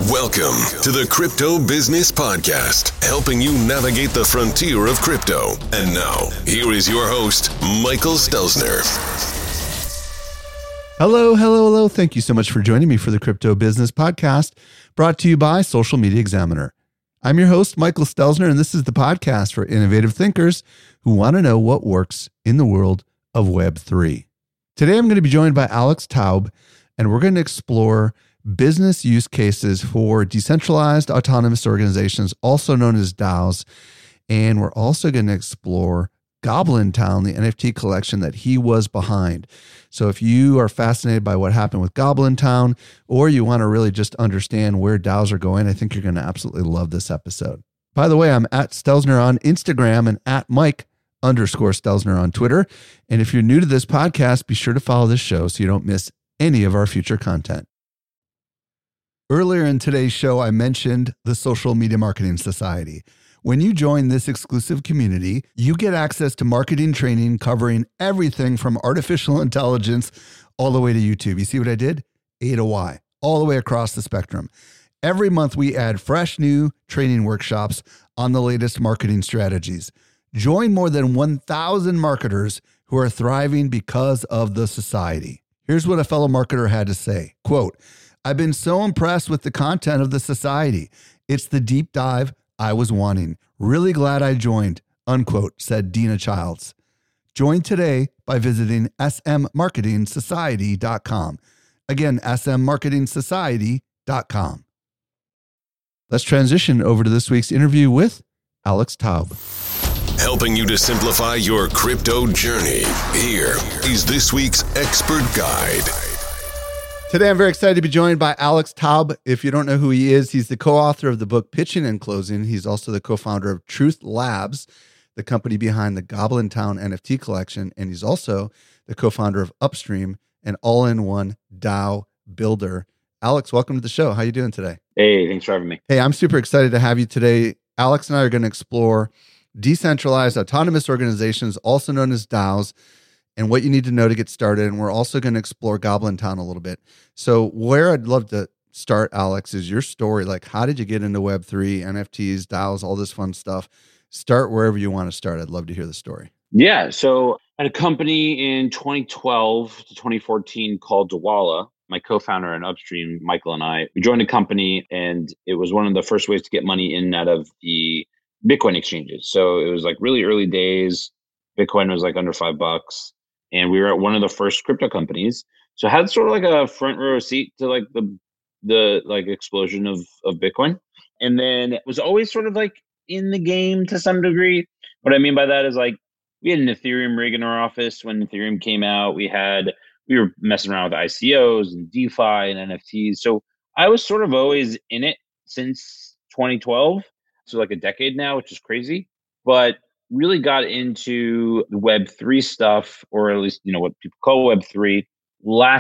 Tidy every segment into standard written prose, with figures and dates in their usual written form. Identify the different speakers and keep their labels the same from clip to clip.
Speaker 1: Welcome to the Crypto Business Podcast, helping you navigate the frontier of crypto. And now, here is your host, Michael Stelzner.
Speaker 2: Hello. Thank you so much for joining me for the Crypto Business Podcast, brought to you by Social Media Examiner. I'm your host, Michael Stelzner, and this is the podcast for innovative thinkers who want to know what works in the world of Web3. Today, I'm going to be joined by Alex Taub, and we're going to explore business use cases for decentralized autonomous organizations, also known as DAOs. And we're also going to explore Goblin Town, the NFT collection that he was behind. So if you are fascinated by what happened with Goblin Town, or you want to really just understand where DAOs are going, I think you're going to absolutely love this episode. By the way, I'm at Stelzner on Instagram and at Mike_Stelzner on Twitter. And if you're new to this podcast, be sure to follow this show so you don't miss any of our future content. Earlier in today's show, I mentioned the Social Media Marketing Society. When you join this exclusive community, you get access to marketing training covering everything from artificial intelligence all the way to YouTube. You see what I did? A to Y, all the way across the spectrum. Every month, we add fresh new training workshops on the latest marketing strategies. Join more than 1,000 marketers who are thriving because of the society. Here's what a fellow marketer had to say, quote, "I've been so impressed with the content of the society. It's the deep dive I was wanting. Really glad I joined," unquote, said Dina Childs. Join today by visiting smmarketingsociety.com. Again, smmarketingsociety.com. Let's transition over to this week's interview with Alex Taub.
Speaker 1: Helping you to simplify your crypto journey. Here is this week's expert guide.
Speaker 2: Today, I'm very excited to be joined by Alex Taub. If you don't know who he is, he's the co-author of the book Pitching and Closing. He's also the co-founder of Truth Labs, the company behind the Goblin Town NFT collection. And he's also the co-founder of Upstream, an all-in-one DAO builder. Alex, welcome to the show. How are you doing today?
Speaker 3: Hey, thanks for having me.
Speaker 2: Hey, I'm super excited to have you today. Alex and I are going to explore decentralized autonomous organizations, also known as DAOs, and what you need to know to get started. And we're also going to explore Goblin Town a little bit. So where I'd love to start, Alex, is your story. Like, how did you get into Web3, NFTs, DAOs, all this fun stuff? Start wherever you want to start. I'd love to hear the story.
Speaker 3: Yeah. So I had a company in 2012 to 2014 called Dwala. My co-founder and Upstream, Michael and I, we joined a company, and it was one of the first ways to get money in and out of the Bitcoin exchanges. So it was like really early days. Bitcoin was like under $5. And we were at one of the first crypto companies. So I had sort of like a front row seat to like the like explosion of Bitcoin. And then it was always sort of like in the game to some degree. What I mean by that is like we had an Ethereum rig in our office when Ethereum came out. We were messing around with ICOs and DeFi and NFTs. So I was sort of always in it since 2012. So like a decade now, which is crazy. But really got into the Web3 stuff, or at least, what people call Web3 I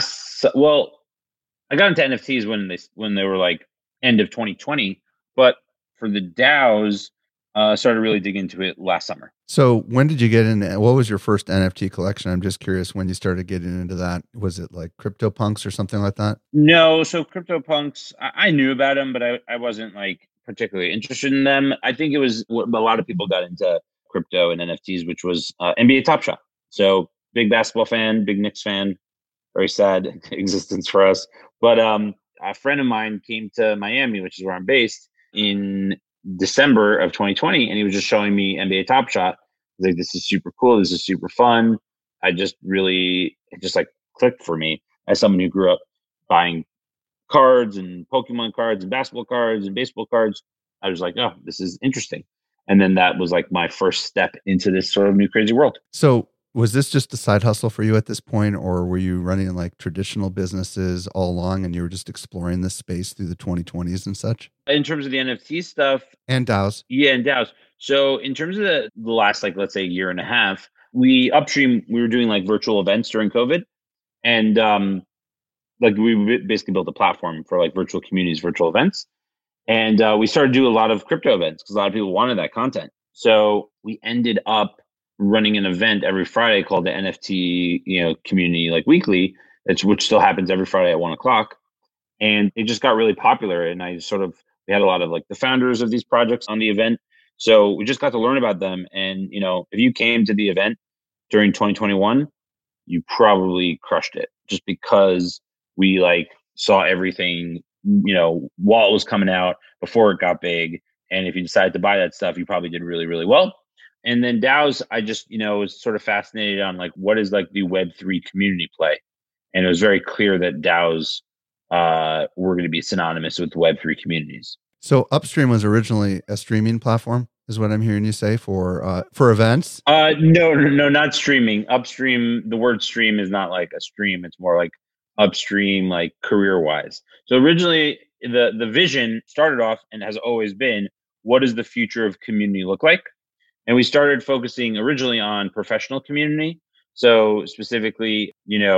Speaker 3: got into NFTs when they were like end of 2020, but for the DAOs, started really digging into it last summer.
Speaker 2: So when did you get in? What was your first NFT collection? I'm just curious when you started getting into that. Was it like CryptoPunks or something like that?
Speaker 3: No. So CryptoPunks, I knew about them, but I wasn't like particularly interested in them. I think it was what a lot of people got into crypto and NFTs, which was NBA Top Shot. So big basketball fan, big Knicks fan, very sad existence for us. But a friend of mine came to Miami, which is where I'm based, in December of 2020, and he was just showing me NBA Top Shot. He's like, "This is super cool. This is super fun." It just like clicked for me as someone who grew up buying cards and Pokemon cards and basketball cards and baseball cards. I was like, "Oh, this is interesting." And then that was like my first step into this sort of new crazy world.
Speaker 2: So was this just a side hustle for you at this point, or were you running like traditional businesses all along and you were just exploring this space through the 2020s and such?
Speaker 3: In terms of the NFT stuff.
Speaker 2: And DAOs.
Speaker 3: Yeah, and DAOs. So in terms of the last, like, let's say year and a half, Upstream, we were doing like virtual events during COVID. And like we basically built a platform for like virtual communities, virtual events. And we started to do a lot of crypto events because a lot of people wanted that content. So we ended up running an event every Friday called the NFT, community like weekly, which still happens every Friday at 1:00. and it just got really popular. And we had a lot of like the founders of these projects on the event. So we just got to learn about them. And, if you came to the event during 2021, you probably crushed it just because we like saw everything, while it was coming out before it got big. And if you decided to buy that stuff, you probably did really, really well. And then DAOs, I just, was sort of fascinated on like, what is like the Web3 community play? And it was very clear that DAOs were going to be synonymous with Web3 communities.
Speaker 2: So Upstream was originally a streaming platform, is what I'm hearing you say for events.
Speaker 3: No, not streaming. Upstream. The word stream is not like a stream. It's more like upstream, like career wise. So originally, the vision started off and has always been, what does the future of community look like? And we started focusing originally on professional community. So specifically,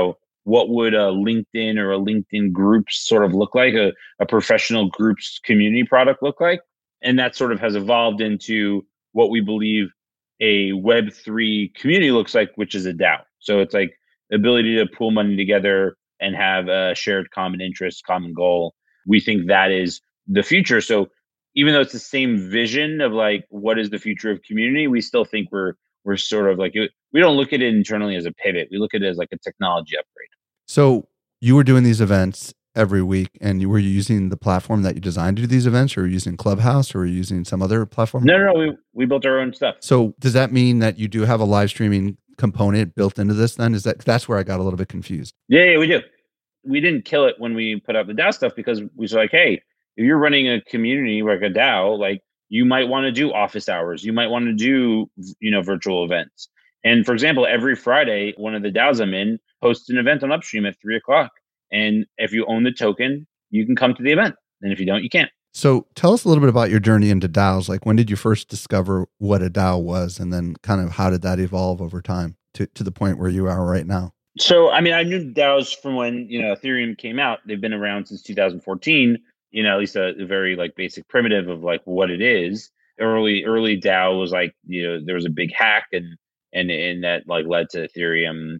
Speaker 3: what would a LinkedIn or a LinkedIn groups sort of look like, a professional groups community product look like? And that sort of has evolved into what we believe a Web3 community looks like, which is a DAO. So it's like the ability to pool money together and have a shared common interest, common goal. We think that is the future. So even though it's the same vision of like, what is the future of community, we still think we're sort of like, we don't look at it internally as a pivot. We look at it as like a technology upgrade.
Speaker 2: So you were doing these events every week, and were you using the platform that you designed to do these events, or were you using Clubhouse, or were you using some other platform?
Speaker 3: No, we built our own stuff.
Speaker 2: So does that mean that you do have a live streaming component built into this then? That's where I got a little bit confused.
Speaker 3: Yeah, we do. We didn't kill it when we put out the DAO stuff because we was like, hey, if you're running a community like a DAO, like you might want to do office hours, you might want to do, virtual events. And for example, every Friday, one of the DAOs I'm in hosts an event on Upstream at 3:00. And if you own the token, you can come to the event. And if you don't, you can't.
Speaker 2: So tell us a little bit about your journey into DAOs. Like, when did you first discover what a DAO was? And then kind of how did that evolve over time to the point where you are right now?
Speaker 3: So, I mean, I knew DAOs from when, Ethereum came out. They've been around since 2014, at least a very like basic primitive of like what it is. Early DAO was like, there was a big hack and that like led to Ethereum,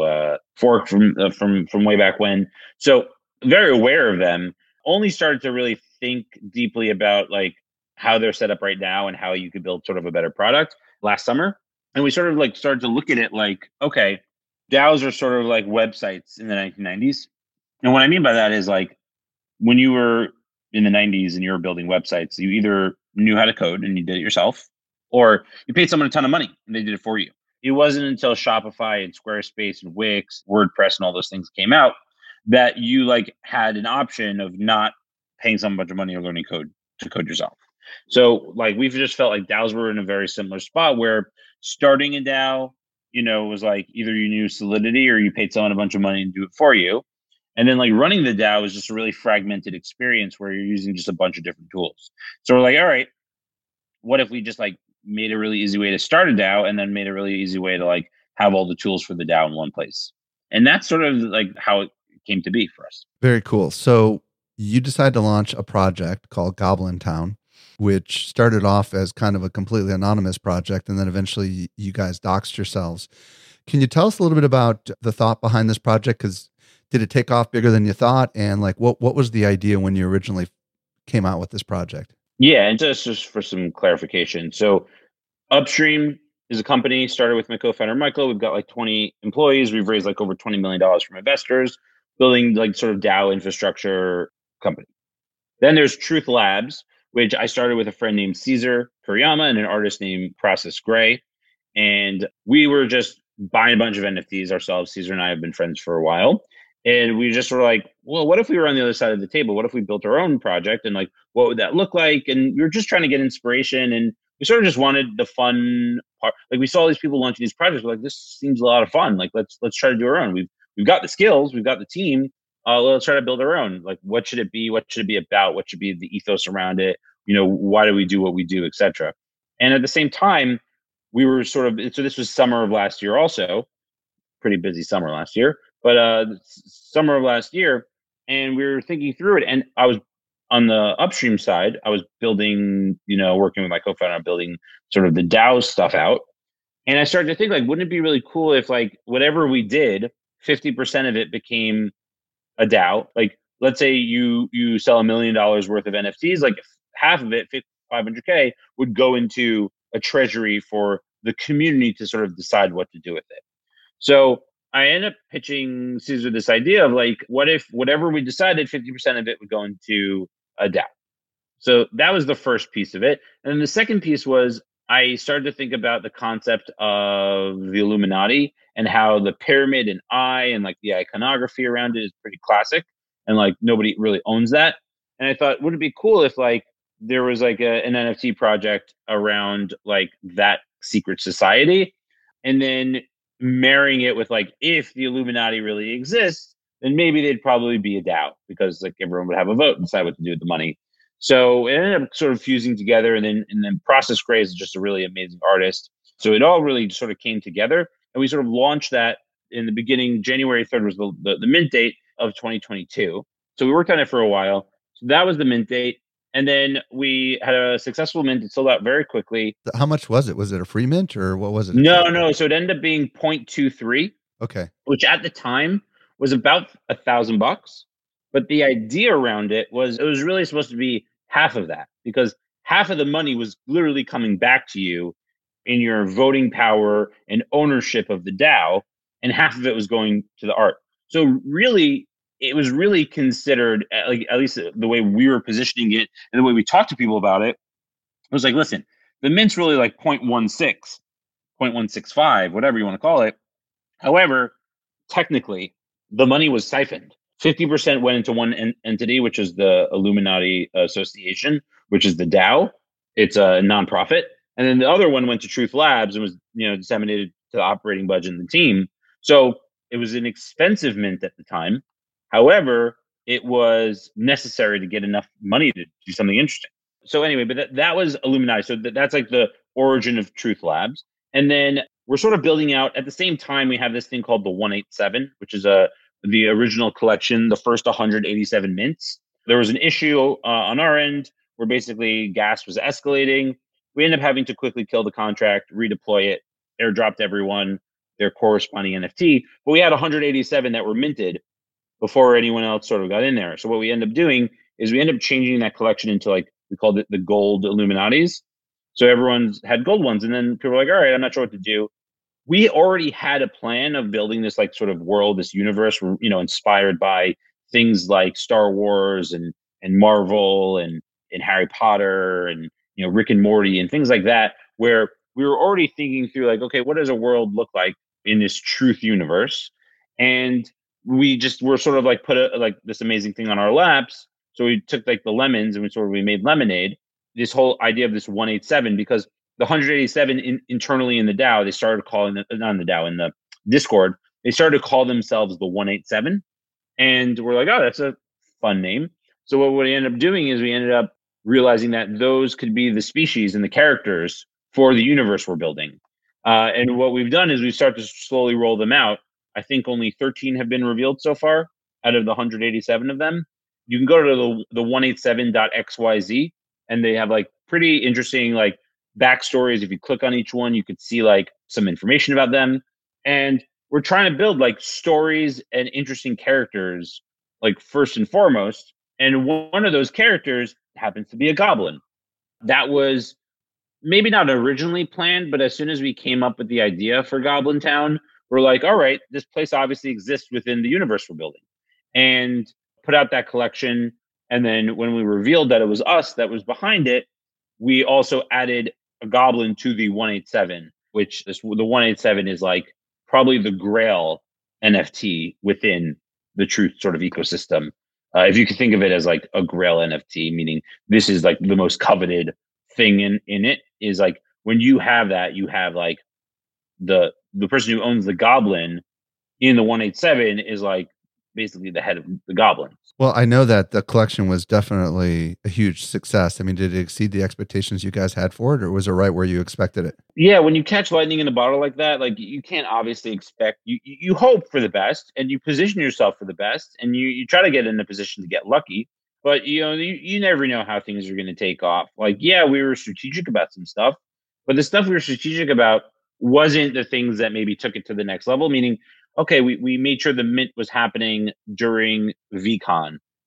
Speaker 3: fork from way back when. So very aware of them. Only started to really think deeply about like how they're set up right now and how you could build sort of a better product last summer. And we sort of like started to look at it like, okay, DAOs are sort of like websites in the 1990s. And what I mean by that is like when you were in the 90s and you were building websites, you either knew how to code and you did it yourself, or you paid someone a ton of money and they did it for you. It wasn't until Shopify and Squarespace and Wix, WordPress and all those things came out that you like had an option of not paying someone a bunch of money or learning code to code yourself. So like we've just felt like DAOs were in a very similar spot where starting a DAO, was like either you knew Solidity or you paid someone a bunch of money to do it for you. And then like running the DAO is just a really fragmented experience where you're using just a bunch of different tools. So we're like, all right, what if we just like made a really easy way to start a DAO and then made a really easy way to like have all the tools for the DAO in one place? And that's sort of like how it came to be for us.
Speaker 2: Very cool. So you decided to launch a project called Goblin Town, which started off as kind of a completely anonymous project, and then eventually you guys doxed yourselves. Can you tell us a little bit about the thought behind this project? Because did it take off bigger than you thought? And like, what was the idea when you originally came out with this project?
Speaker 3: Yeah, and just for some clarification. So Upstream is a company started with my co-founder, Michael. We've got like 20 employees. We've raised like over $20 million from investors, building like sort of DAO infrastructure company. Then there's Truth Labs, which I started with a friend named Caesar Kuriyama and an artist named Process Gray. And we were just buying a bunch of NFTs ourselves. Caesar and I have been friends for a while. And we just were like, well, what if we were on the other side of the table? What if we built our own project? And like, what would that look like? And we were just trying to get inspiration. And we sort of just wanted the fun part. Like we saw all these people launching these projects. We're like, this seems a lot of fun. Like, let's try to do our own. We've got the skills. We've got the team. Let's try to build our own. Like, what should it be? What should it be about? What should be the ethos around it? Why do we do what we do, et cetera. And at the same time, we were so this was summer of last year also. Pretty busy summer last year. But summer of last year, and we were thinking through it. And I was on the Upstream side, I was building, working with my co-founder on building sort of the DAO stuff out. And I started to think like, wouldn't it be really cool if like whatever we did, 50% of it became a DAO? Like let's say you sell $1 million worth of NFTs, like half of it, 500K, would go into a treasury for the community to sort of decide what to do with it. So I end up pitching Caesar this idea of like, what if whatever we decided, 50% of it would go into a DAO? So that was the first piece of it. And then the second piece was I started to think about the concept of the Illuminati and how the pyramid and eye and like the iconography around it is pretty classic and like nobody really owns that. And I thought, would it be cool if like there was like an NFT project around like that secret society, and then marrying it with like, if the Illuminati really exists, then maybe they'd probably be a DAO because like everyone would have a vote and decide what to do with the money. So it ended up sort of fusing together, and then Process Gray is just a really amazing artist. So it all really sort of came together, and we sort of launched that in the beginning. January 3rd was the mint date of 2022. So we worked on it for a while. So that was the mint date. And then we had a successful mint. It sold out very quickly.
Speaker 2: How much was it? Was it a free mint or what was it?
Speaker 3: No. So it ended up being 0.23.
Speaker 2: Okay.
Speaker 3: Which at the time was about $1,000. But the idea around it was really supposed to be half of that, because half of the money was literally coming back to you in your voting power and ownership of the DAO, and half of it was going to the art. So really, it was really considered, like at least the way we were positioning it and the way we talked to people about it, it was like, listen, the mint's really like 0.16, 0.165, whatever you want to call it. However, technically, the money was siphoned. 50% went into one entity, which is the Illuminati Association, which is the DAO. It's a nonprofit. And then the other one went to Truth Labs and was, disseminated to the operating budget and the team. So it was an expensive mint at the time. However, it was necessary to get enough money to do something interesting. So anyway, but that was Illuminati. So that's like the origin of Truth Labs. And then we're sort of building out at the same time. We have this thing called the 187, which is the original collection, the first 187 mints. There was an issue on our end where basically gas was escalating. We ended up having to quickly kill the contract, redeploy it, airdrop to everyone their corresponding NFT. But we had 187 that were minted before anyone else sort of got in there. So what we end up doing is we end up changing that collection into like, we called it the gold Illuminatis. So everyone's had gold ones. And then people were like, all right, I'm not sure what to do. We already had a plan of building this like sort of world, this universe, inspired by things like Star Wars and Marvel and Harry Potter and, Rick and Morty and things like that, where we were already thinking through like, okay, what does a world look like in this truth universe? And we were sort of like put this amazing thing on our laps. So we took like the lemons and we made lemonade, this whole idea of this 187, because the 187 internally in the DAO, they started calling it, not in the DAO, in the Discord, they started to call themselves the 187. And we're like, oh, that's a fun name. So what we ended up doing is we ended up realizing that those could be the species and the characters for the universe we're building. And what we've done is we start to slowly roll them out. I think only 13 have been revealed so far out of the 187 of them. You can go to the 187.xyz, and they have like pretty interesting like backstories. If you click on each one, you could see like some information about them. And we're trying to build like stories and interesting characters, like first and foremost. And one of those characters happens to be a goblin. That was maybe not originally planned, but as soon as we came up with the idea for Goblin Town, we're like, all right, this place obviously exists within the universe we're building, and put out that collection. And then when we revealed that it was us that was behind it, we also added a goblin to the 187, which the 187 is like probably the Grail NFT within the Truth sort of ecosystem. If you could think of it as like a Grail NFT, meaning this is like the most coveted thing in it, is like when you have that, you have like the person who owns the goblin in the 187 is like basically the head of the goblins.
Speaker 2: Well, I know that the collection was definitely a huge success. I mean, did it exceed the expectations you guys had for it, or was it right where you expected it?
Speaker 3: Yeah, when you catch lightning in a bottle like that, like you can't obviously expect, you hope for the best and you position yourself for the best, and you try to get in a position to get lucky, but you never know how things are going to take off. Like, yeah, we were strategic about some stuff, but the stuff we were strategic about wasn't the things that maybe took it to the next level, meaning, okay, we made sure the mint was happening during VCon.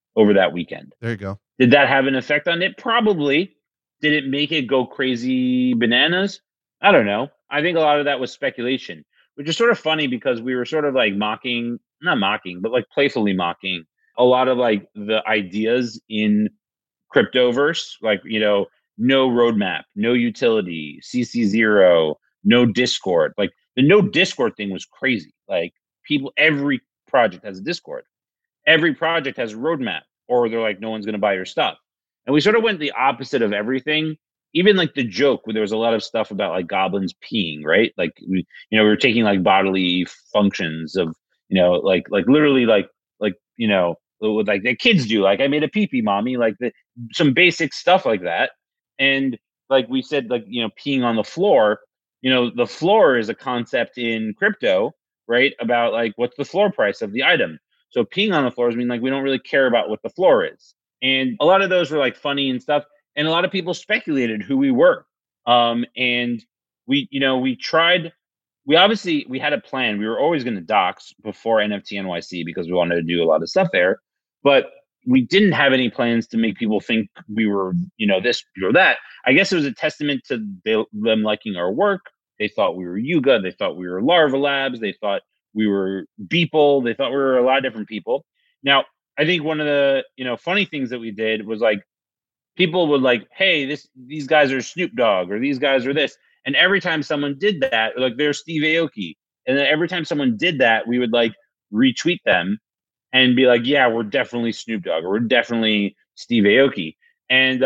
Speaker 3: over that weekend.
Speaker 2: There you go.
Speaker 3: Did that have an effect on it? Probably. Did it make it go crazy bananas? I don't know. I think a lot of that was speculation, which is sort of funny because we were sort of like not mocking, but like playfully mocking a lot of like the ideas in cryptoverse, like, no roadmap, no utility, CC0, no Discord. Like the no Discord thing was crazy. Like every project has a Discord. Every project has a roadmap, or they're like, no one's going to buy your stuff. And we sort of went the opposite of everything. Even like the joke where there was a lot of stuff about like goblins peeing, right? Like we were taking like bodily functions of, like literally like what like the kids do. Like I made a pee-pee, mommy, like some basic stuff like that. And like we said, like, peeing on the floor, the floor is a concept in crypto, right? About like, what's the floor price of the item? So peeing on the floors mean like we don't really care about what the floor is. And a lot of those were like funny and stuff. And a lot of people speculated who we were. And we had a plan. We were always going to dox before NFT NYC because we wanted to do a lot of stuff there. But we didn't have any plans to make people think we were, this or that. I guess it was a testament to them liking our work. They thought we were Yuga. They thought we were Larva Labs. They thought we were Beeple. They thought we were a lot of different people. Now, I think one of the, funny things that we did was like, people would like, hey, these guys are Snoop Dogg, or these guys are this. And every time someone did that, like they're Steve Aoki. And then every time someone did that, we would like retweet them and be like, yeah, we're definitely Snoop Dogg, or we're definitely Steve Aoki. And,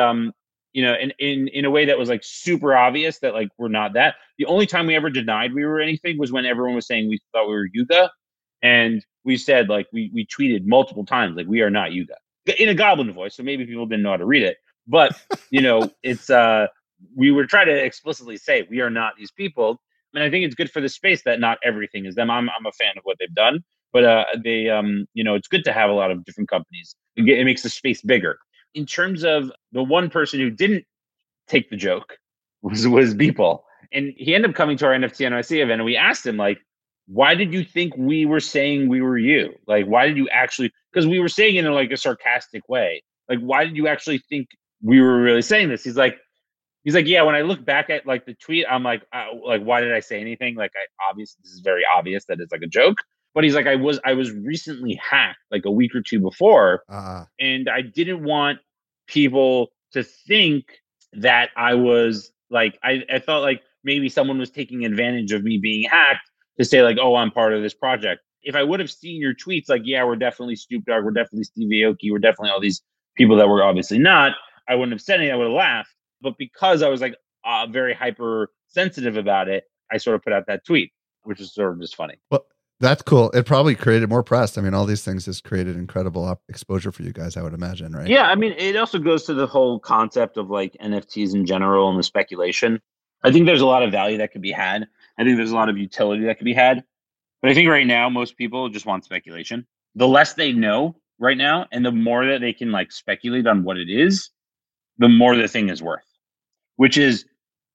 Speaker 3: in a way that was like super obvious that like, we're not that. The only time we ever denied we were anything was when everyone was saying we thought we were Yuga. And we said, like, we tweeted multiple times, like, we are not Yuga, in a goblin voice. So maybe people didn't know how to read it. But, it's, we were trying to explicitly say we are not these people. And I think it's good for the space that not everything is them. I'm a fan of what they've done, but they, it's good to have a lot of different companies. It makes the space bigger. In terms of the one person who didn't take the joke was Beeple. And he ended up coming to our NFT NYC event, and we asked him, like, why did you think we were saying we were you? Like, why did you actually, because we were saying it in like a sarcastic way. Like, why did you actually think we were really saying this? He's like, yeah, when I look back at like the tweet, I'm like, why did I say anything? Like, this is very obvious that it's like a joke. But he's like, I was recently hacked like a week or two before. And I didn't want people to think that I was like, I felt like maybe someone was taking advantage of me being hacked to say like, oh, I'm part of this project. If I would have seen your tweets, like, yeah, we're definitely Snoop Dogg, we're definitely Steve Aoki, we're definitely all these people that we're obviously not, I wouldn't have said anything, I would have laughed. But because I was like very hyper sensitive about it, I sort of put out that tweet, which is sort of just funny.
Speaker 2: Well, that's cool. It probably created more press. I mean, all these things has created incredible exposure for you guys, I would imagine, right?
Speaker 3: Yeah, I mean, it also goes to the whole concept of like NFTs in general and the speculation. I think there's a lot of value that could be had. I think there's a lot of utility that could be had. But I think right now, most people just want speculation. The less they know right now, and the more that they can like speculate on what it is, the more the thing is worth. Which is,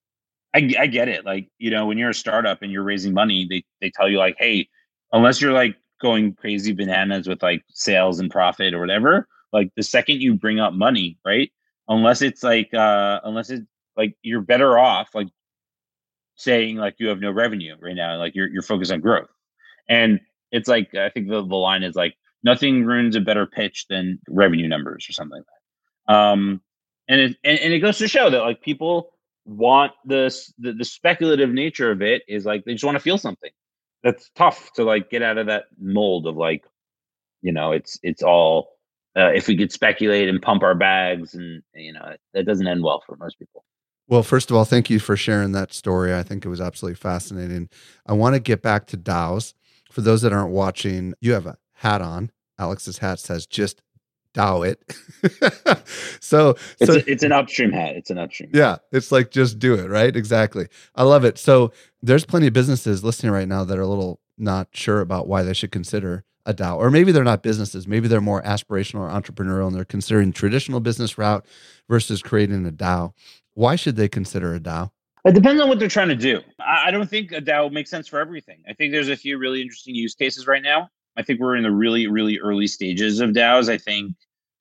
Speaker 3: I get it. Like, when you're a startup and you're raising money, they tell you like, hey, unless you're like going crazy bananas with like sales and profit or whatever, like the second you bring up money, right? Unless it's like you're better off like saying like you have no revenue right now, like you're focused on growth. And it's like, I think the line is like, nothing ruins a better pitch than revenue numbers or something like that. And it goes to show that like people want the speculative nature of it is like, they just want to feel something. That's tough to like get out of that mold of like, it's all, if we could speculate and pump our bags, and that doesn't end well for most people.
Speaker 2: Well, first of all, thank you for sharing that story. I think it was absolutely fascinating. I want to get back to DAOs. For those that aren't watching, you have a hat on. Alex's hat says just DAO it. so
Speaker 3: it's an upstream hat. It's an upstream.
Speaker 2: Yeah. It's like, just do it. Right. Exactly. I love it. So there's plenty of businesses listening right now that are a little not sure about why they should consider a DAO, or maybe they're not businesses. Maybe they're more aspirational or entrepreneurial, and they're considering traditional business route versus creating a DAO. Why should they consider a DAO?
Speaker 3: It depends on what they're trying to do. I don't think a DAO makes sense for everything. I think there's a few really interesting use cases right now. I think we're in the really, really early stages of DAOs. I think,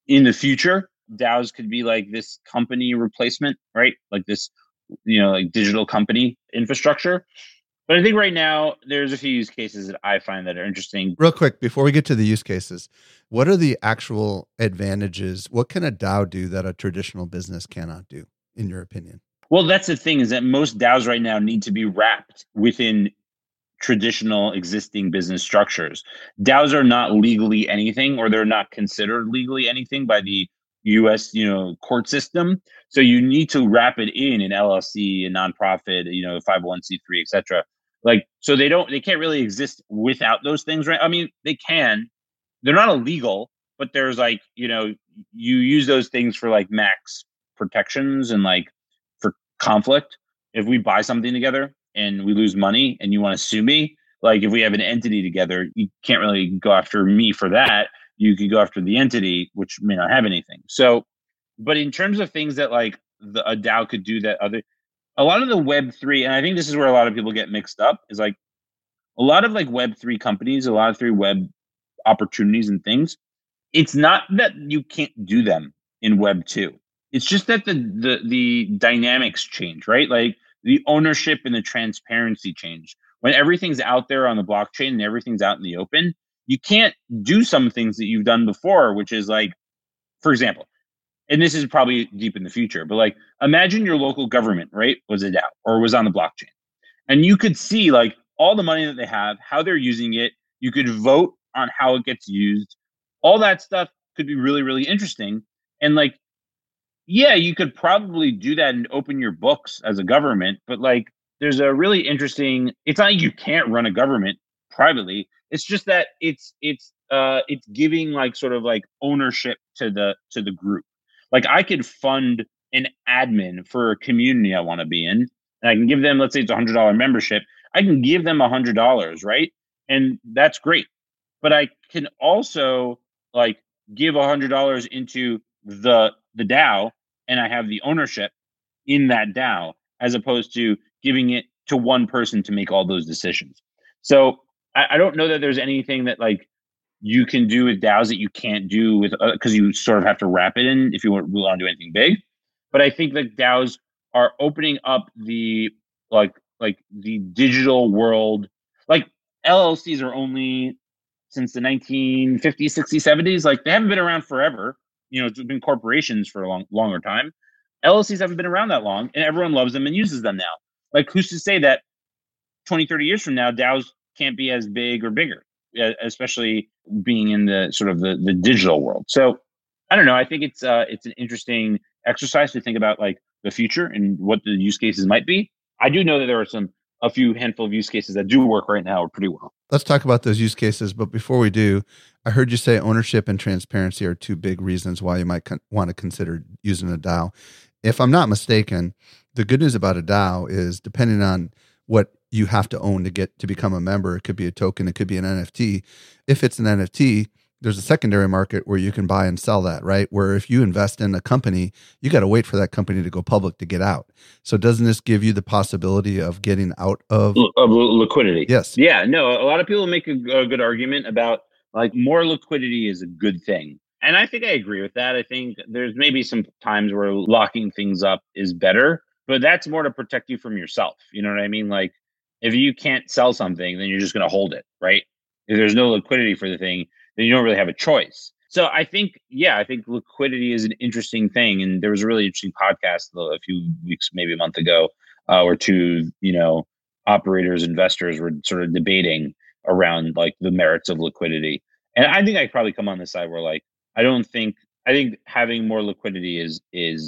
Speaker 3: in the future, DAOs could be like this company replacement, right? Like this, like digital company infrastructure. But I think right now there's a few use cases that I find that are interesting.
Speaker 2: Real quick, before we get to the use cases, what are the actual advantages? What can a DAO do that a traditional business cannot do, in your opinion?
Speaker 3: Well, that's the thing, is that most DAOs right now need to be wrapped within traditional existing business structures. DAOs are not legally anything, or they're not considered legally anything by the US, court system. So you need to wrap it in an LLC, a nonprofit, 501c3, et cetera. Like, so they can't really exist without those things, right? I mean, they can. They're not illegal, but there's like, you use those things for like max protections and like for conflict. If we buy something together and we lose money and you want to sue me, like if we have an entity together, you can't really go after me for that. You could go after the entity, which may not have anything. So, but in terms of things that like a DAO could do that a lot of the Web3, and I think this is where a lot of people get mixed up, is like a lot of like Web3 companies, a lot of web opportunities and things. It's not that you can't do them in Web2. It's just that the dynamics change, right? Like the ownership and the transparency change. When everything's out there on the blockchain and everything's out in the open, you can't do some things that you've done before, which is like, for example, and this is probably deep in the future, but like imagine your local government, right, was a DAO or was on the blockchain. And you could see like all the money that they have, how they're using it. You could vote on how it gets used. All that stuff could be really, really interesting. And like, yeah, you could probably do that and open your books as a government, but like there's a really interesting, it's not like you can't run a government privately. It's just that it's giving like sort of like ownership to the group. Like I could fund an admin for a community I want to be in, and I can give them, let's say it's $100 membership. I can give them $100, right? And that's great. But I can also like give $100 into the DAO, and I have the ownership in that DAO, as opposed to giving it to one person to make all those decisions. So I don't know that there's anything that like you can do with DAOs that you can't do with, because you sort of have to wrap it in if you want to do anything big. But I think that DAOs are opening up the like the digital world. Like LLCs are only since the 1950s, 60s, 70s. Like they haven't been around forever. It's been corporations for a longer time. LLCs haven't been around that long, and everyone loves them and uses them now. Like who's to say that 20, 30 years from now, DAOs can't be as big or bigger, especially being in the sort of the digital world. So I don't know. I think it's an interesting exercise to think about like the future and what the use cases might be. I do know that there are a few handful of use cases that do work right now pretty well.
Speaker 2: Let's talk about those use cases. But before we do, I heard you say ownership and transparency are two big reasons why you might want to consider using a DAO. If I'm not mistaken, the good news about a DAO is depending on what you have to own to become a member, it could be a token, it could be an NFT. If it's an NFT, there's a secondary market where you can buy and sell that, right? Where if you invest in a company, you got to wait for that company to go public to get out. So doesn't this give you the possibility of getting out of
Speaker 3: liquidity?
Speaker 2: Yes.
Speaker 3: Yeah, no, a lot of people make a good argument about like more liquidity is a good thing. And I think I agree with that. I think there's maybe some times where locking things up is better, but that's more to protect you from yourself. You know what I mean? Like if you can't sell something, then you're just going to hold it, right? If there's no liquidity for the thing, then you don't really have a choice. So I think liquidity is an interesting thing. And there was a really interesting podcast a few weeks, maybe a month ago, where two, operators, investors were sort of debating around like the merits of liquidity. And I think I probably come on this side where like, I think having more liquidity is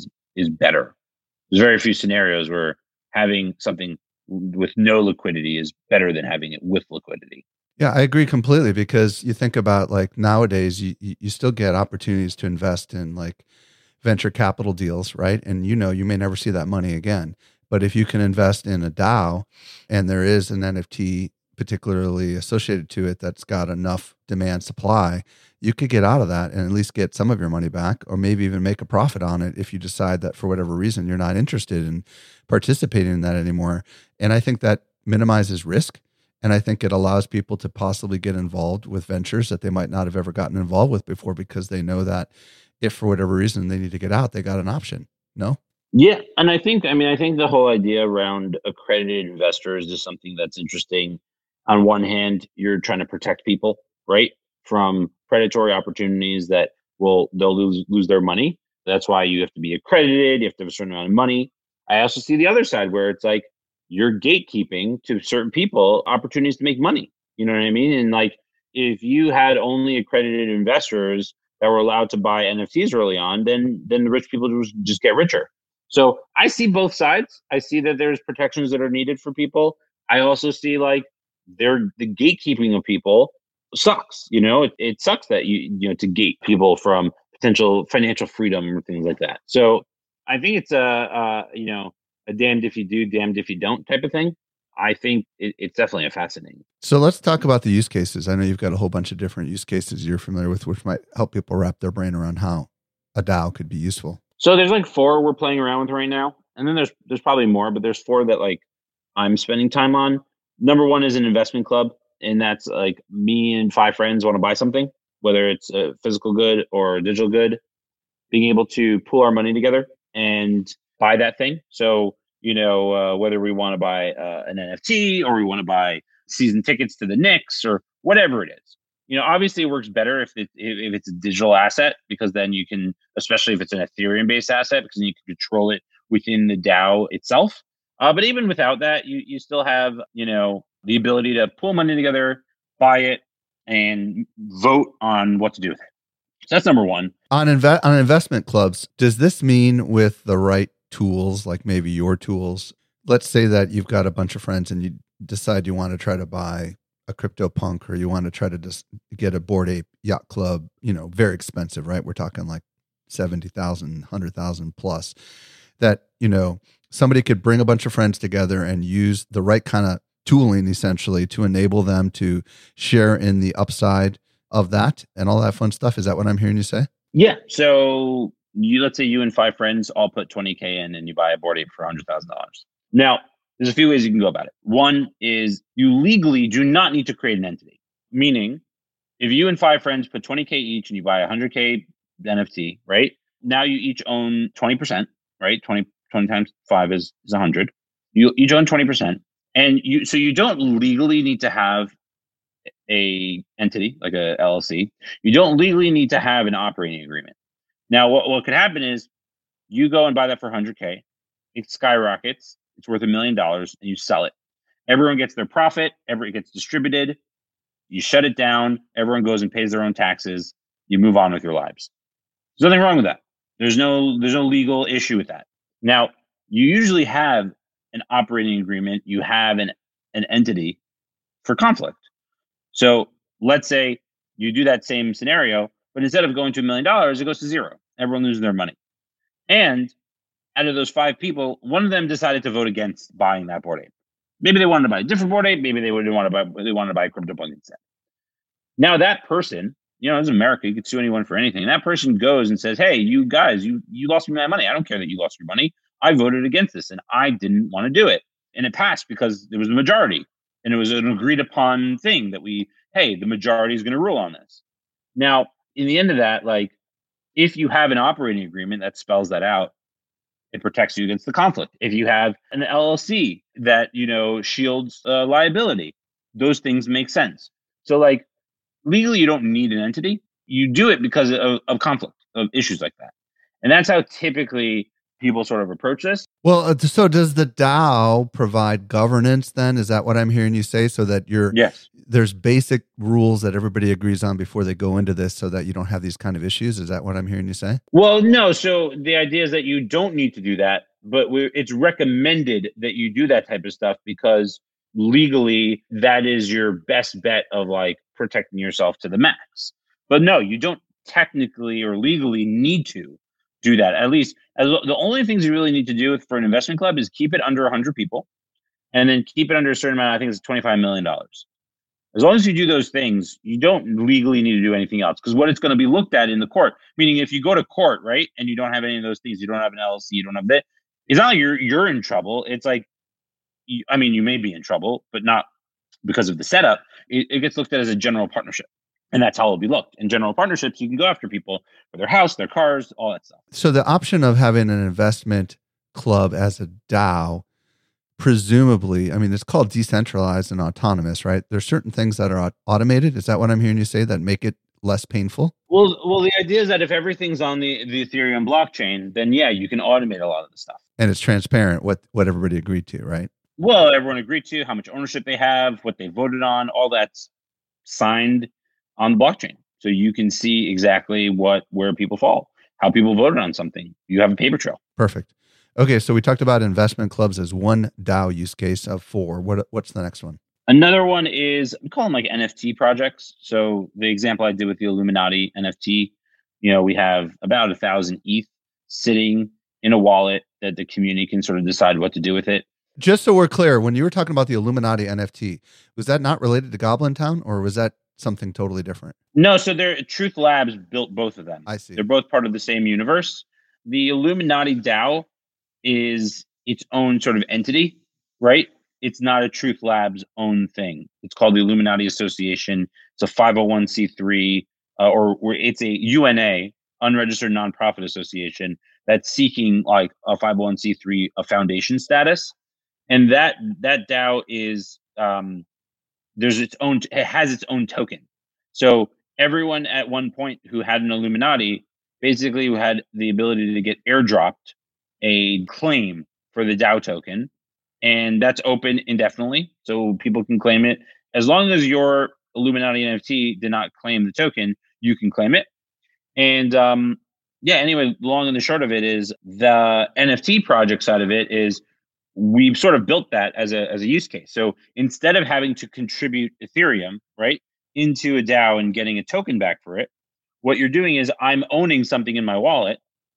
Speaker 3: better. There's very few scenarios where having something with no liquidity is better than having it with liquidity.
Speaker 2: Yeah, I agree completely, because you think about like nowadays, you still get opportunities to invest in like venture capital deals, right? And you may never see that money again. But if you can invest in a DAO and there is an NFT particularly associated to it that's got enough demand supply, you could get out of that and at least get some of your money back, or maybe even make a profit on it if you decide that for whatever reason you're not interested in participating in that anymore. And I think that minimizes risk. And I think it allows people to possibly get involved with ventures that they might not have ever gotten involved with before, because they know that if for whatever reason they need to get out, they got an option. No?
Speaker 3: Yeah. And I think the whole idea around accredited investors is something that's interesting. On one hand, you're trying to protect people, right, from predatory opportunities that they'll lose their money. That's why you have to be accredited. You have to have a certain amount of money. I also see the other side where it's like you're gatekeeping to certain people opportunities to make money. You know what I mean? And like if you had only accredited investors that were allowed to buy NFTs early on, then the rich people just get richer. So I see both sides. I see that there's protections that are needed for people. I also see like the gatekeeping of people sucks. It sucks that to gate people from potential financial freedom or things like that. So I think it's a damned if you do, damned if you don't type of thing. I think it's definitely a fascinating.
Speaker 2: So let's talk about the use cases. I know you've got a whole bunch of different use cases you're familiar with, which might help people wrap their brain around how a DAO could be useful.
Speaker 3: So there's like 4 we're playing around with right now. And then there's probably more, but there's 4 that like I'm spending time on. Number 1 is an investment club. And that's like me and 5 friends want to buy something, whether it's a physical good or a digital good, being able to pool our money together and buy that thing. So, whether we want to buy an NFT or we want to buy season tickets to the Knicks or whatever it is. Obviously it works better if it's a digital asset, because then you can, especially if it's an Ethereum based asset, because then you can control it within the DAO itself. But even without that, you still have, the ability to pool money together, buy it, and vote on what to do with it. So that's number 1.
Speaker 2: On investment clubs, does this mean with the right tools, like maybe your tools? Let's say that you've got a bunch of friends and you decide you want to try to buy a CryptoPunk, or you want to try to just get a Bored Ape Yacht Club, very expensive, right? We're talking like 70,000, 100,000 plus, that, somebody could bring a bunch of friends together and use the right kind of tooling essentially to enable them to share in the upside of that and all that fun stuff. Is that what I'm hearing you say?
Speaker 3: Yeah. So let's say you and 5 friends all put $20K in and you buy a Bored Ape for $100,000. Now, there's a few ways you can go about it. One is you legally do not need to create an entity. Meaning, if you and 5 friends put $20K each and you buy a $100K NFT, right? Now you each own 20%, right? 20 times 5 is 100. You each own 20%. And you don't legally need to have a entity like a LLC. You don't legally need to have an operating agreement. Now, what could happen is you go and buy that for 100K. It skyrockets. It's worth $1 million, and you sell it. Everyone gets their profit. It gets distributed. You shut it down. Everyone goes and pays their own taxes. You move on with your lives. There's nothing wrong with that. There's no legal issue with that. Now, you usually have an operating agreement. You have an entity for conflict. So let's say you do that same scenario, but instead of going to $1 million, it goes to 0. Everyone loses their money. And out of those 5 people, one of them decided to vote against buying that Bored Ape. Maybe they wanted to buy a different Bored Ape. Maybe they wanted to buy a CryptoPunk instead. Now that person, it's America, you could sue anyone for anything. And that person goes and says, hey, you guys, you lost me my money. I don't care that you lost your money. I voted against this and I didn't want to do it. And it passed because there was a majority. And it was an agreed upon thing that the majority is going to rule on this. Now, in the end of that, like, if you have an operating agreement that spells that out, it protects you against the conflict. If you have an LLC that, shields liability, those things make sense. So like legally, you don't need an entity. You do it because of conflict, of issues like that. And that's how typically people sort of approach this.
Speaker 2: Well, so does the DAO provide governance then? Is that what I'm hearing you say? So that
Speaker 3: Yes.
Speaker 2: There's basic rules that everybody agrees on before they go into this so that you don't have these kind of issues? Is that what I'm hearing you say?
Speaker 3: Well, no. So the idea is that you don't need to do that, but it's recommended that you do that type of stuff because legally that is your best bet of like protecting yourself to the max. But no, you don't technically or legally need to do that. At least the only things you really need to do for an investment club is keep it under 100 people and then keep it under a certain amount. I think it's $25 million. As long as you do those things, you don't legally need to do anything else because what it's going to be looked at in the court, meaning if you go to court, right, and you don't have any of those things, you don't have an LLC, you don't have that, it's not like you're in trouble. It's like, you may be in trouble, but not because of the setup, it gets looked at as a general partnership. And that's how it'll be looked. In general partnerships, you can go after people for their house, their cars, all that stuff.
Speaker 2: So the option of having an investment club as a DAO, presumably, I mean, it's called decentralized and autonomous, right? There's certain things that are automated. Is that what I'm hearing you say, that make it less painful?
Speaker 3: Well, the idea is that if everything's on the Ethereum blockchain, then yeah, you can automate a lot of the stuff.
Speaker 2: And it's transparent what everybody agreed to, right?
Speaker 3: Well, everyone agreed to, how much ownership they have, what they voted on, all that's signed on the blockchain. So you can see exactly where people fall, how people voted on something. You have a paper trail.
Speaker 2: Perfect. Okay, so we talked about investment clubs as one DAO use case of 4. What's the next one?
Speaker 3: Another one is, we call them like NFT projects. So the example I did with the Illuminati NFT, we have about 1,000 ETH sitting in a wallet that the community can sort of decide what to do with it.
Speaker 2: Just so we're clear, when you were talking about the Illuminati NFT, was that not related to Goblin Town, or was that something totally different?
Speaker 3: No, so Truth Labs built both of them.
Speaker 2: I see.
Speaker 3: They're both part of the same universe. The Illuminati DAO is its own sort of entity, right? It's not a Truth Labs own thing. It's called the Illuminati Association. It's a 501c3, or it's a UNA, unregistered nonprofit association, that's seeking like a 501c3, a foundation status. And that DAO is it has its own token. So everyone at one point who had an Illuminati basically had the ability to get airdropped a claim for the DAO token, and that's open indefinitely, so people can claim it. As long as your Illuminati NFT did not claim the token, you can claim it. And anyway, long and the short of it is, the NFT project side of it is, we've sort of built that as a use case. So instead of having to contribute Ethereum, right, into a DAO and getting a token back for it, what you're doing is, I'm owning something in my wallet.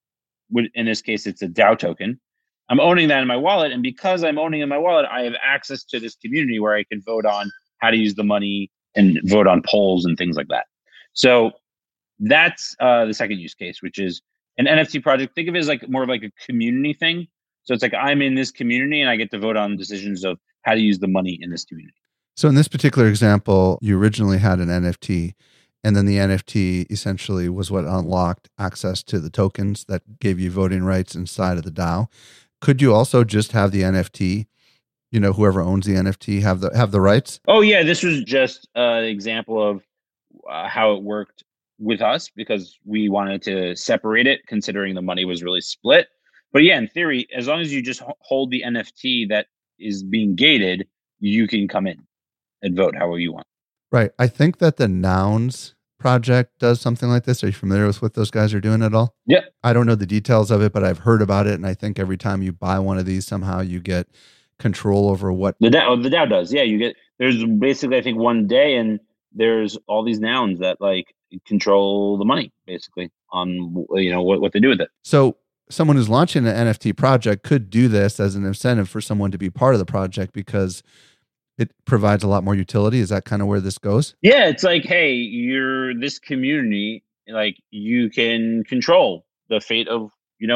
Speaker 3: In this case, it's a DAO token. I'm owning that in my wallet. And because I'm owning in my wallet, I have access to this community where I can vote on how to use the money and vote on polls and things like that. So that's the second use case, which is an NFT project. Think of it as like more of like a community thing. So it's like, I'm in this community and I get to vote on decisions of how to use the money in this community.
Speaker 2: So in this particular example, you originally had an NFT, and then the NFT essentially was what unlocked access to the tokens that gave you voting rights inside of the DAO. Could you also just have the NFT, whoever owns the NFT have the rights?
Speaker 3: Oh yeah, this was just an example of how it worked with us, because we wanted to separate it, considering the money was really split. But yeah, in theory, as long as you just hold the NFT that is being gated, you can come in and vote however you want.
Speaker 2: Right. I think that the Nouns project does something like this. Are you familiar with what those guys are doing at all?
Speaker 3: Yeah.
Speaker 2: I don't know the details of it, but I've heard about it. And I think every time you buy one of these, somehow you get control over what
Speaker 3: the DAO does. Yeah. There's basically, I think, one day, and there's all these nouns that like control the money basically on, what they do with it.
Speaker 2: So someone who's launching an NFT project could do this as an incentive for someone to be part of the project, because it provides a lot more utility. Is that kind of where this goes?
Speaker 3: Yeah, it's like, hey, you're this community, like you can control the fate of,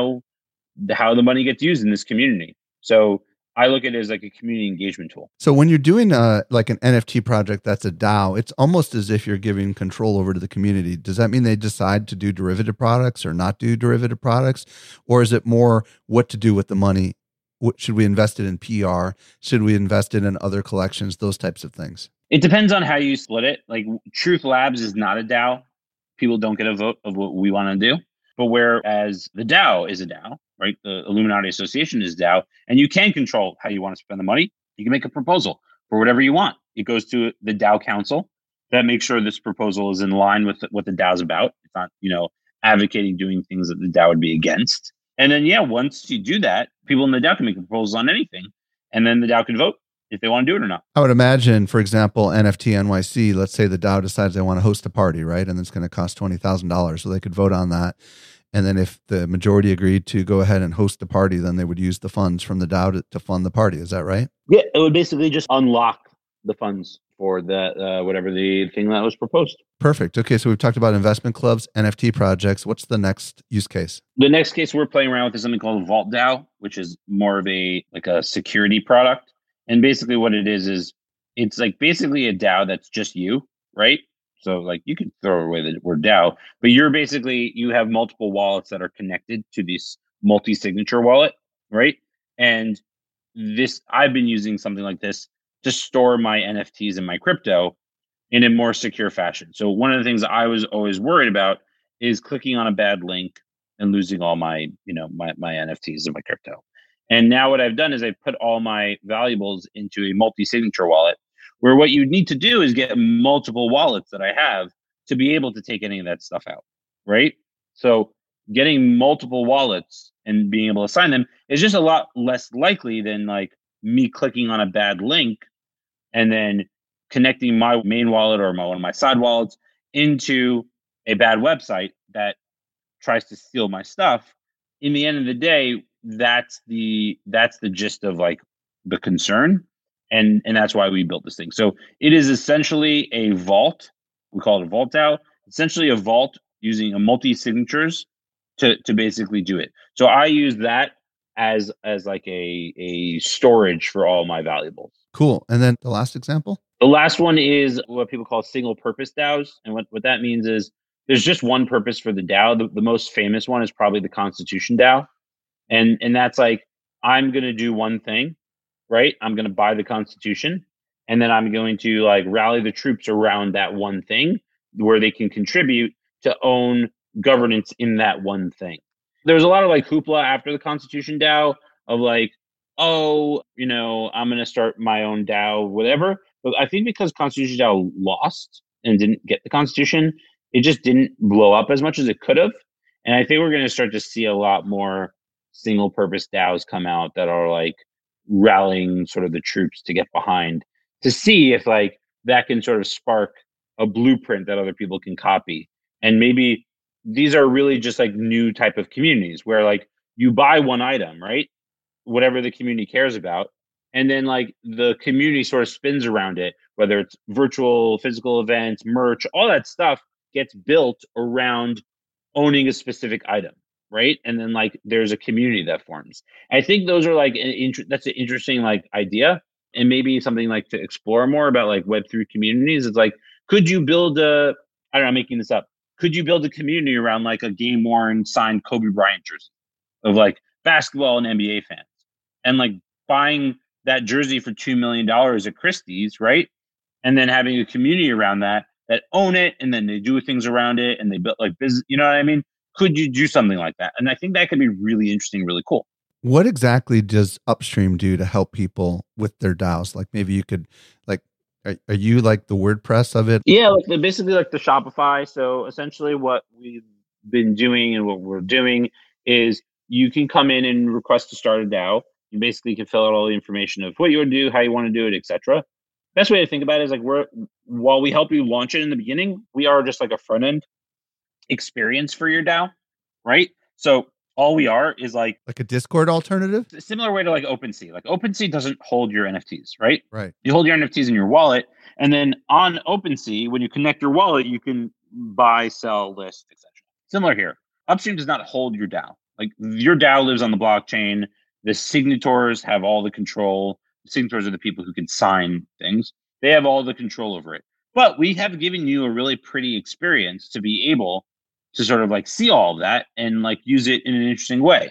Speaker 3: how the money gets used in this community. So I look at it as like a community engagement tool.
Speaker 2: So when you're doing like an NFT project that's a DAO, it's almost as if you're giving control over to the community. Does that mean they decide to do derivative products or not do derivative products? Or is it more what to do with the money? Should we invest it in PR? Should we invest it in other collections? Those types of things.
Speaker 3: It depends on how you split it. Like Truth Labs is not a DAO. People don't get a vote of what we want to do. But whereas the DAO is a DAO, right? The Illuminati Association is DAO, and you can control how you want to spend the money. You can make a proposal for whatever you want. It goes to the DAO council that makes sure this proposal is in line with what the DAO is about. It's not, advocating doing things that the DAO would be against. And then, once you do that, people in the DAO can make proposals on anything, and then the DAO can vote if they want to do it or not.
Speaker 2: I would imagine, for example, NFT NYC, let's say the DAO decides they want to host a party, right? And it's going to cost $20,000. So they could vote on that. And then if the majority agreed to go ahead and host the party, then they would use the funds from the DAO to fund the party. Is that right?
Speaker 3: Yeah, it would basically just unlock the funds for that, whatever the thing that was proposed.
Speaker 2: Perfect. Okay, so we've talked about investment clubs, NFT projects. What's the next use case?
Speaker 3: The next case we're playing around with is something called Vault DAO, which is more of a security product. And basically what it is It's like basically a DAO that's just you, right? So like you could throw away the word DAO, but you have multiple wallets that are connected to this multi-signature wallet, right? And I've been using something like this to store my NFTs and my crypto in a more secure fashion. So one of the things I was always worried about is clicking on a bad link and losing all my, my NFTs and my crypto. And now what I've done is I've put all my valuables into a multi-signature wallet, where what you need to do is get multiple wallets that I have to be able to take any of that stuff out, right? So getting multiple wallets and being able to sign them is just a lot less likely than like me clicking on a bad link and then connecting my main wallet or one of my side wallets into a bad website that tries to steal my stuff. In the end of the day, that's the gist of like the concern. And that's why we built this thing. So it is essentially a vault. We call it a vault DAO. Essentially a vault using a multi-signatures to basically do it. So I use that as like a storage for all my valuables.
Speaker 2: Cool. And then the last example?
Speaker 3: The last one is what people call single purpose DAOs. And what that means is there's just one purpose for the DAO. The most famous one is probably the Constitution DAO. And that's like, I'm going to do one thing, right? I'm going to buy the Constitution, and then I'm going to like rally the troops around that one thing where they can contribute to own governance in that one thing. There's a lot of like hoopla after the Constitution DAO of like, oh, I'm going to start my own DAO, whatever. But I think because Constitution DAO lost and didn't get the Constitution, it just didn't blow up as much as it could have. And I think we're going to start to see a lot more single purpose DAOs come out that are like rallying sort of the troops to get behind, to see if like that can sort of spark a blueprint that other people can copy. And maybe these are really just like new type of communities where like you buy one item, right? Whatever the community cares about. And then like the community sort of spins around it, whether it's virtual, physical events, merch, all that stuff gets built around owning a specific item, right? And then like there's a community that forms. I think those are like that's an interesting like idea, and maybe something like to explore more about like Web3 communities. It's like, could you build I don't know, I'm making this up. Could you build a community around like a game worn signed Kobe Bryant jersey of like basketball and NBA fans, and like buying that jersey for $2 million at Christie's, right? And then having a community around that own it, and then they do things around it, and they build like business. You know what I mean? Could you do something like that? And I think that could be really interesting, really cool.
Speaker 2: What exactly does Upstream do to help people with their DAOs? Like maybe you could, like, are you like the WordPress of it?
Speaker 3: Yeah, like basically like the Shopify. So essentially what we've been doing and what we're doing is you can come in and request to start a DAO. You basically can fill out all the information of what you want to do, how you want to do it, etc. Best way to think about it is like while we help you launch it in the beginning, we are just like a front end experience for your DAO, right? So all we are is like
Speaker 2: a Discord alternative,
Speaker 3: a similar way to like OpenSea. Like OpenSea doesn't hold your NFTs, right?
Speaker 2: Right.
Speaker 3: You hold your NFTs in your wallet, and then on OpenSea, when you connect your wallet, you can buy, sell, list, etc. Similar here. Upstream does not hold your DAO. Like your DAO lives on the blockchain. The signatories have all the control. The signatories are the people who can sign things. They have all the control over it. But we have given you a really pretty experience to be able to sort of like see all of that and like use it in an interesting way.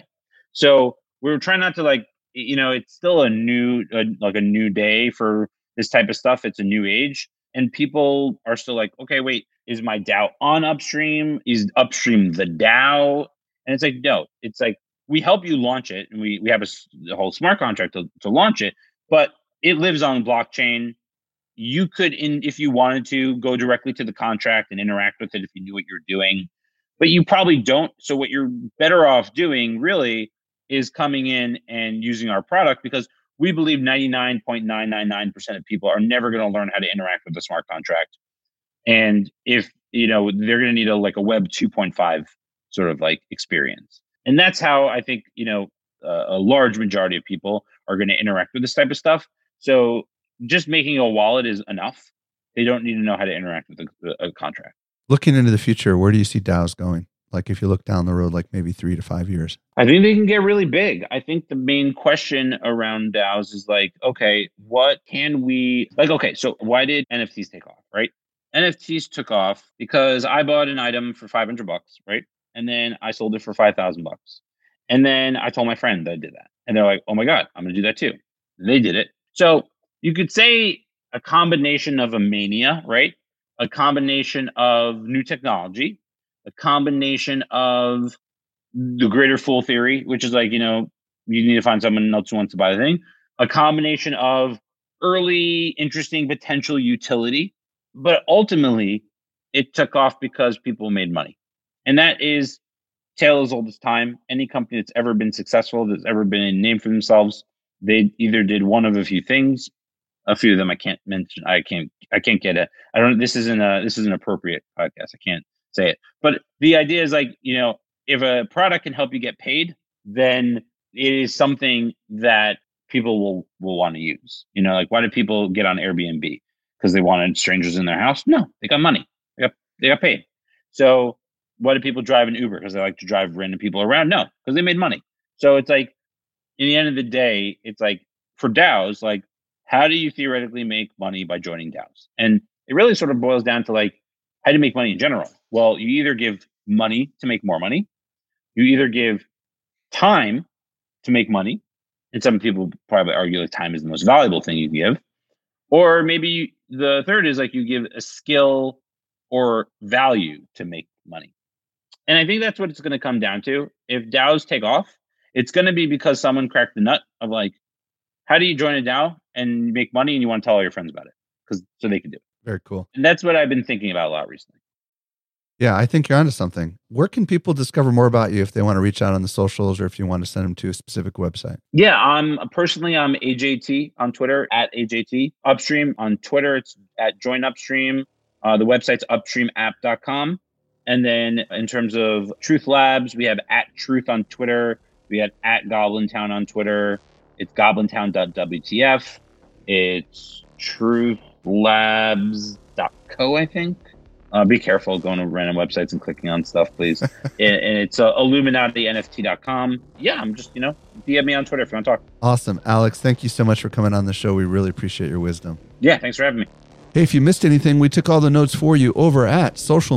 Speaker 3: So we're trying not to like, it's still a new day for this type of stuff. It's a new age. And people are still like, okay, wait, is my DAO on Upstream? Is Upstream the DAO? And it's like, no, it's like, we help you launch it, and we have a whole smart contract to launch it, but it lives on blockchain. You could, if you wanted to, go directly to the contract and interact with it if you knew what you're doing, but you probably don't. So what you're better off doing really is coming in and using our product, because we believe 99.999% of people are never going to learn how to interact with the smart contract. And if, they're going to need a web 2.5 sort of like experience. And that's how I think, a large majority of people are going to interact with this type of stuff. So just making a wallet is enough. They don't need to know how to interact with a contract.
Speaker 2: Looking into the future, where do you see DAOs going? Like if you look down the road, like maybe 3 to 5 years?
Speaker 3: I think they can get really big. I think the main question around DAOs is like, okay, what can we like? Okay, so why did NFTs take off, right? NFTs took off because I bought an item for $500, right? And then I sold it for $5,000. And then I told my friend that I did that. And they're like, oh my God, I'm going to do that too. And they did it. So you could say a combination of a mania, right? A combination of new technology, a combination of the greater fool theory, which is like, you need to find someone else who wants to buy the thing, a combination of early, interesting potential utility. But ultimately, it took off because people made money. And that is tale as old as time. Any company that's ever been successful, that's ever been a name for themselves, they either did one of a few things. A few of them I can't mention. I can't get it. I don't. This isn't an appropriate podcast. I can't say it. But the idea is like, if a product can help you get paid, then it is something that people will want to use. Like, why do people get on Airbnb? Because they wanted strangers in their house? No, they got money. They got paid. So why do people drive an Uber? Because they like to drive random people around? No, because they made money. So it's like, in the end of the day, it's like for DAOs, like, how do you theoretically make money by joining DAOs? And it really sort of boils down to like, how do you make money in general? Well, you either give money to make more money. You either give time to make money. And some people probably argue that time is the most valuable thing you can give. Or maybe the third is like you give a skill or value to make money. And I think that's what it's going to come down to. If DAOs take off, it's going to be because someone cracked the nut of like, how do you join a DAO and make money and you want to tell all your friends about it? So they can do it.
Speaker 2: Very cool.
Speaker 3: And that's what I've been thinking about a lot recently.
Speaker 2: Yeah, I think you're onto something. Where can people discover more about you if they want to reach out on the socials or if you want to send them to a specific website?
Speaker 3: Yeah, personally, I'm AJT on Twitter, at AJT. Upstream on Twitter, it's at Join Upstream. The website's upstreamapp.com. And then in terms of Truth Labs, we have at Truth on Twitter. We have at Goblintown on Twitter. It's goblintown.wtf. It's truthlabs.co, I think. Be careful going to random websites and clicking on stuff, please. And it's illuminatynft.com. Yeah, I'm just, DM me on Twitter if you want to talk.
Speaker 2: Awesome. Alex, thank you so much for coming on the show. We really appreciate your wisdom.
Speaker 3: Yeah, thanks for having me.
Speaker 2: Hey, if you missed anything, we took all the notes for you over at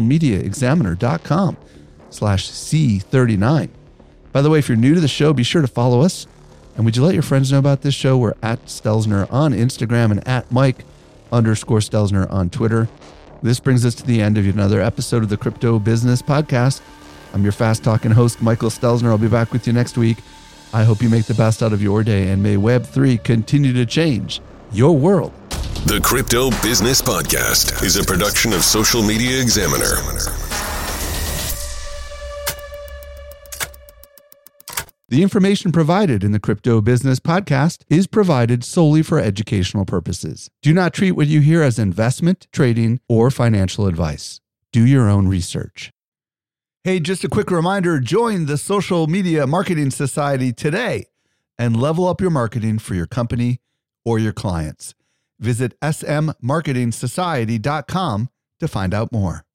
Speaker 2: socialmediaexaminer.com/C39. By the way, if you're new to the show, be sure to follow us. And would you let your friends know about this show? We're at Stelzner on Instagram and at Mike_Stelzner on Twitter. This brings us to the end of another episode of the Crypto Business Podcast. I'm your fast-talking host, Michael Stelzner. I'll be back with you next week. I hope you make the best out of your day, and may Web3 continue to change your world.
Speaker 1: The Crypto Business Podcast is a production of Social Media Examiner.
Speaker 2: The information provided in the Crypto Business Podcast is provided solely for educational purposes. Do not treat what you hear as investment, trading, or financial advice. Do your own research. Hey, just a quick reminder, join the Social Media Marketing Society today and level up your marketing for your company or your clients. Visit smmarketingsociety.com to find out more.